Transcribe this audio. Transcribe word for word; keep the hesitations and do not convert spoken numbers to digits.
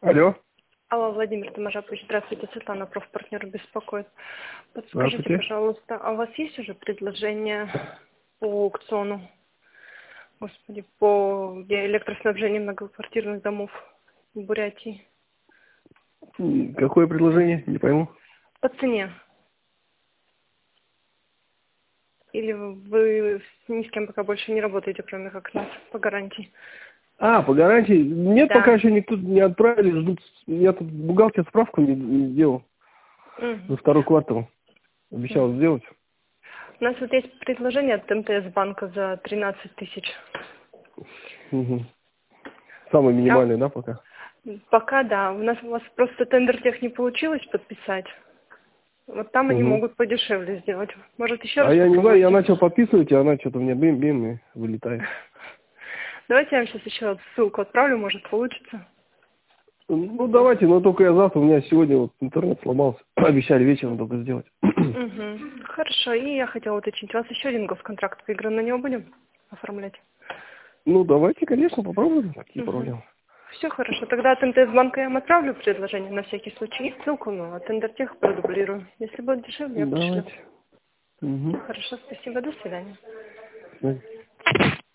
Алло. Алло, Владимир Тимошапович, здравствуйте, Светлана, профпартнер беспокоит. Подскажите, Здравствуйте. пожалуйста, а у вас есть уже предложение по аукциону, господи, по электроснабжению многоквартирных домов в Бурятии? М, Какое предложение? Не пойму. По цене. Или вы ни с кем пока больше не работаете, кроме как нас, по гарантии? А, по гарантии? Нет, пока Да. еще никто не отправили. Ждут. Я тут бухгалтер справку не, не сделал. За Мгм. второй квартал. Обещал Мгм. сделать. У нас вот есть предложение от МТС банка за тринадцать тысяч. Угу. Самый А минимальный, да, пока? пока да. У нас у вас просто тендер тех не получилось подписать. Вот там они Угу. могут подешевле сделать. Может, еще А раз я не знаю, я попробуйте? начал подписывать, и она что-то мне бим-бим и вылетает. Давайте я вам сейчас еще ссылку отправлю, может, получится. Ну, давайте, но только я завтра, у меня сегодня вот интернет сломался. Обещали вечером только сделать. Угу. Хорошо. И я хотела уточнить, у вас еще один госконтракт выигран, на него будем оформлять? Ну, давайте, конечно, попробуем. Какие Угу. проблемы? Все хорошо. Тогда от МТС банка я вам отправлю предложение на всякий случай. И ссылку, ну, от Тендертех продублирую. Если будет дешевле, я пришлю. Давайте. Угу. Хорошо, спасибо. До свидания.